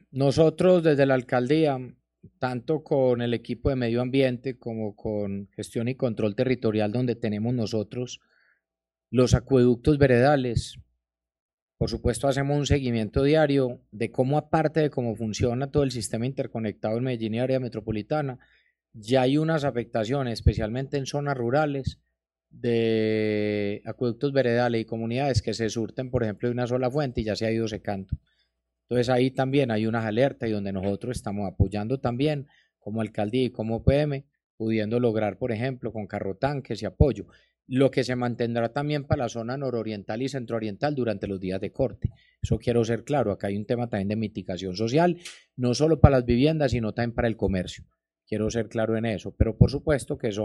Nosotros desde la alcaldía, tanto con el equipo de medio ambiente como con gestión y control territorial donde tenemos nosotros los acueductos veredales, por supuesto hacemos un seguimiento diario de cómo aparte de cómo funciona todo el sistema interconectado en Medellín y área metropolitana, ya hay unas afectaciones, especialmente en zonas rurales, de acueductos veredales y comunidades que se surten, por ejemplo, de una sola fuente y ya se ha ido secando. Entonces ahí también hay unas alertas y donde nosotros estamos apoyando también como alcaldía y como PM, pudiendo lograr, por ejemplo, con carrotanques y apoyo, lo que se mantendrá también para la zona nororiental y centrooriental durante los días de corte. Eso quiero ser claro, acá hay un tema también de mitigación social, no solo para las viviendas, sino también para el comercio. Quiero ser claro en eso, pero por supuesto que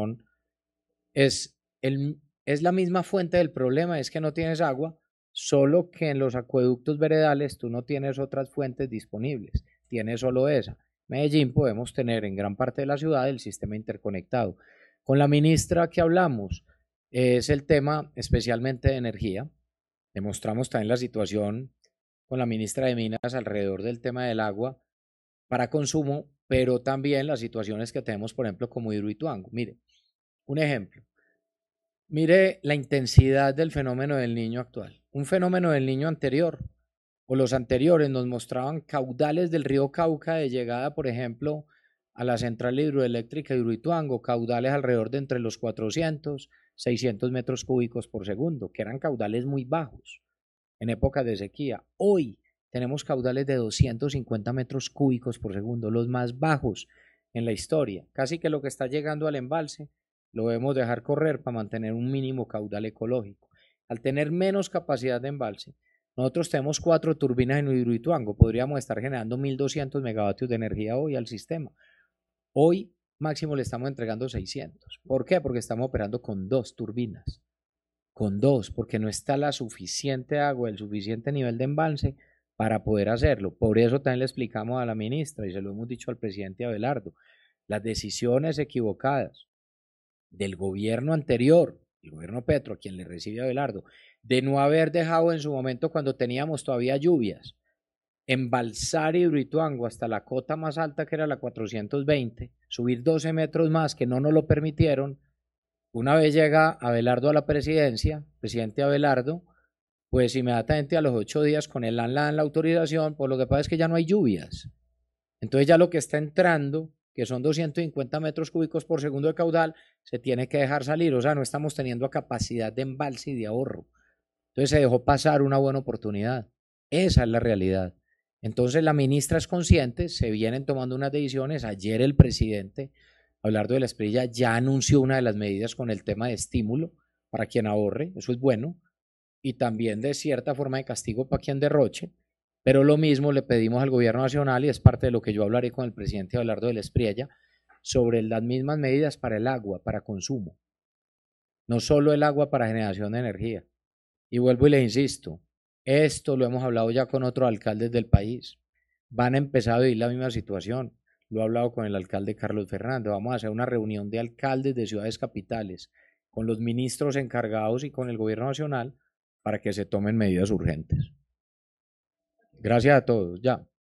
es, es la misma fuente del problema, es que no tienes agua, solo que en los acueductos veredales tú no tienes otras fuentes disponibles, tienes solo esa. Medellín podemos tener en gran parte de la ciudad el sistema interconectado. Con la ministra que hablamos es el tema especialmente de energía. Demostramos también la situación con la ministra de Minas alrededor del tema del agua para consumo, pero también las situaciones que tenemos, por ejemplo, como Hidroituango. Mire, un ejemplo. Mire la intensidad del fenómeno del niño actual. Un fenómeno del niño anterior o los anteriores nos mostraban caudales del río Cauca de llegada, por ejemplo, a la central hidroeléctrica de Hidroituango, caudales alrededor de entre los 400, 600 metros cúbicos por segundo, que eran caudales muy bajos en épocas de sequía. Hoy tenemos caudales de 250 metros cúbicos por segundo, los más bajos en la historia. Casi que lo que está llegando al embalse lo debemos dejar correr para mantener un mínimo caudal ecológico. Al tener menos capacidad de embalse, nosotros tenemos 4 turbinas en Hidroituango, podríamos estar generando 1200 megavatios de energía hoy al sistema. Hoy máximo le estamos entregando 600. ¿Por qué? Porque estamos operando con 2 turbinas, con dos, porque no está la suficiente agua, el suficiente nivel de embalse para poder hacerlo. Por eso también le explicamos a la ministra y se lo hemos dicho al presidente Abelardo, las decisiones equivocadas del gobierno anterior, el gobierno Petro, a quien le recibe Abelardo, de no haber dejado en su momento cuando teníamos todavía lluvias, embalsar Hidroituango hasta la cota más alta que era la 420, subir 12 metros más que no nos lo permitieron. Una vez llega Abelardo a la presidencia, presidente Abelardo, pues inmediatamente a los 8 días con el dan la autorización, pues lo que pasa es que ya no hay lluvias. Entonces ya lo que está entrando, que son 250 metros cúbicos por segundo de caudal, se tiene que dejar salir. O sea, no estamos teniendo capacidad de embalse y de ahorro. Entonces se dejó pasar una buena oportunidad. Esa es la realidad. Entonces la ministra es consciente, se vienen tomando unas decisiones. Ayer el presidente, Abelardo de la Espriella, ya anunció una de las medidas con el tema de estímulo para quien ahorre, eso es bueno, y también de cierta forma de castigo para quien derroche, pero lo mismo le pedimos al gobierno nacional y es parte de lo que yo hablaré con el presidente Abelardo de la Espriella sobre las mismas medidas para el agua, para consumo, no solo el agua para generación de energía. Y vuelvo y les insisto, esto lo hemos hablado ya con otros alcaldes del país, van a empezar a vivir la misma situación. Lo he hablado con el alcalde Carlos Fernando, vamos a hacer una reunión de alcaldes de ciudades capitales con los ministros encargados y con el gobierno nacional para que se tomen medidas urgentes. Gracias a todos. Ya.